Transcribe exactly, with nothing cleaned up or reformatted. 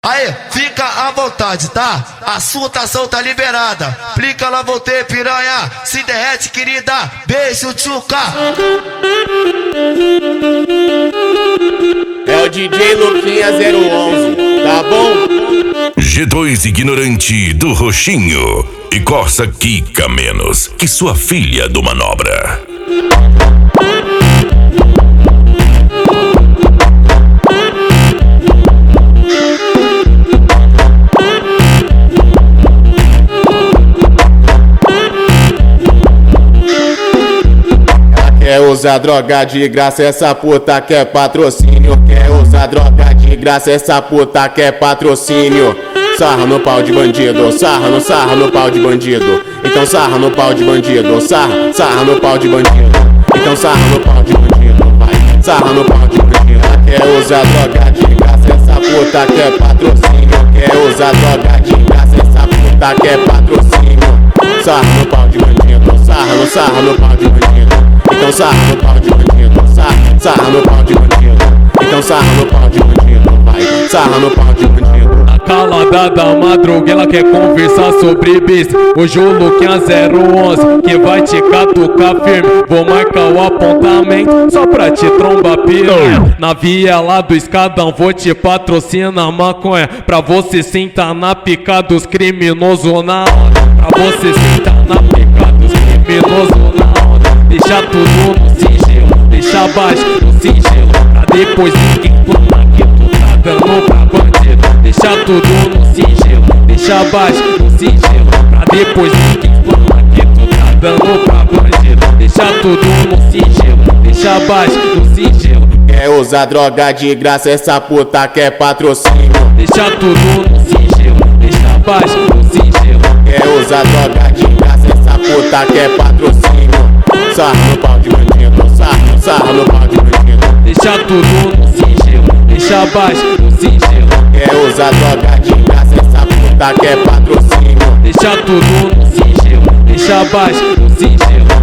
Aí, fica à vontade, tá? A sua tação tá liberada. Plica lá, voltei, piranha. Se derrete, querida. Beijo, tchuca. É o D J Luquinha zero onze, tá bom? G dois ignorante do Roxinho e Corsa quica menos que sua filha do Manobra. Quer usar droga de graça, essa puta quer patrocínio. Quer usar droga de graça, essa puta quer patrocínio. Sarra no pau de bandido, sarra no sarra no pau de bandido. Então sarra no pau de bandido, sarra, sarra no pau de bandido. Então sarra no pau de bandido, vai, sarra no pau de bandido. Quer usar droga de graça, essa puta quer patrocínio. Quer usar droga de graça, essa puta quer patrocínio. Sarra no pau de bandido, sarra no sarra no pau de bandido. Então sarra no pau de bandido, sarra, sarra no pau de bandido. Então sarra no pau de bandido, vai, sarra no pau de bandido. Na calada da madruga ela quer conversar sobre bis. Hoje o Luquinha zero onze que vai te catucar firme. Vou marcar o apontamento só pra te trombar piranha. Na viela do escadão vou te patrocinar maconha. Pra você sentar na pica dos criminosos na onda. Pra você sentar na pica dos criminosos na onda. Deixa tudo no sigilo, deixa baixo no sigilo. Pra depois ninguém falar que tu tá dando pra bandido. Deixa tudo no sigilo, deixa baixo no sigilo. Pra depois ninguém falar que tu tá dando pra bandido. Deixa tudo no sigilo, deixa baixo no sigilo. Quer usar droga de graça, essa puta quer patrocínio. Deixa tudo no sigilo, deixa baixo no sigilo. Quer usar droga de graça, essa puta quer patrocínio. Sarra no pau de bandido, sarra, sarra no pau de bandido. Deixa tudo no sigilo, deixa baixo no sigilo. Quer usar droga de graça, essa puta quer patrocínio. Deixa tudo no sigilo, deixa baixo no sigilo.